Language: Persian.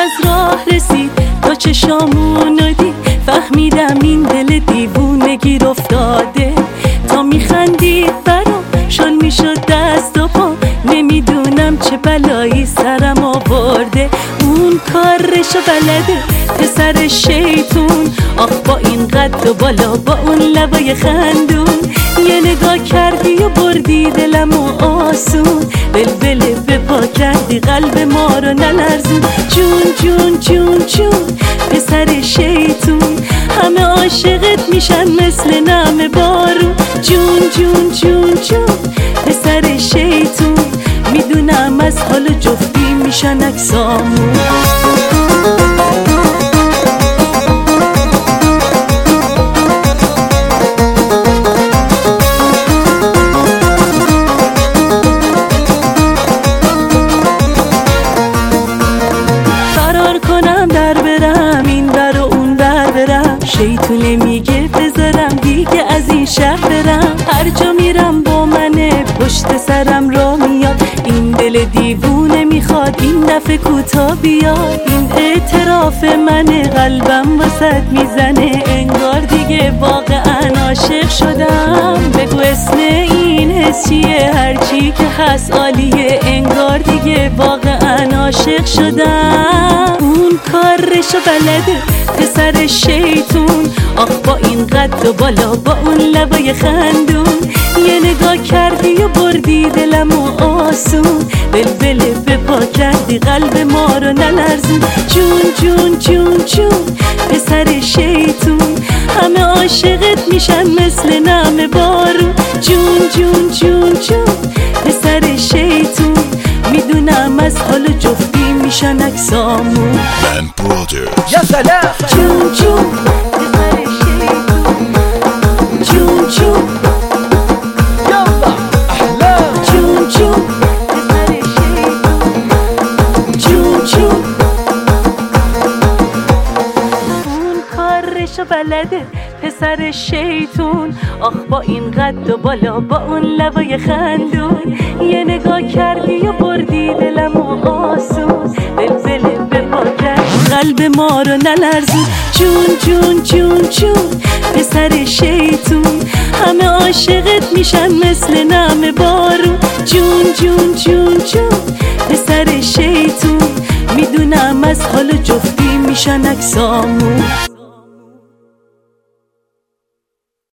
از راه رسید تا چشامونو دید، فهمیدم این دل دیوونه گیر افتاده. تا میخندید برام شل میشد دست و پا، نمیدونم چه بلایی سرم آورده. اون کارشو بلده پسر شیطون، آخ با این قد و بالا با اون لبای خندون. یه نگاه کردی و بردی دلمو آسون، بلبله به پا کردی قلب ما رو نلرزون. جون جون جون جون پسر شیطون، همه عاشقت میشن مثل نم بارون. جون جون جون جون پسر شیطون، میدونم از حال جفتی میشن اکسامون. شیطونه میگه بذارم دیگه از این شهر برم، هر جا میرم با منه پشت سرم را میاد. این دل دیوونه میخواد این دفعه کوتا بیاد. این اعتراف منه قلبم واسط میزنه، انگار دیگه واقعا عاشق شدم. بگو اسم این حس چیه؟ هرچی که هست عالیه، انگار دیگه واقعا عاشق شدم. اون کارشو بلده پسر شیطون، آخ با این قد و بالا با اون لبای خندون. یه نگاه کردی و بردی دلمو آسون، بلبله به پا کردی قلب ما رو نلرزون. جون جون جون جون پسر شیطون، همه عاشقت میشن مثل نم بارون. جون جون جون جون پسر شیطون، میدونم از حال جفتی میشن اکسامون. یا سلام. جون جون پسر شیطون، جون جون یالا احلام. جون جون پسر شیطون، جون جون. اون کارشو بلده پسر شیطون، آخ با این قد و بالا با اون لبای خندون. یه نگاه کردی و بردی دلمو آسون، بلبله به پا کردی قلب ما رو نلرزون. جون جون جون جون پسر شیطون، همه عاشقت میشن مثل نم بارون. جون جون جون جون پسر شیطون، میدونم از حال جفتی میشن اکسامون.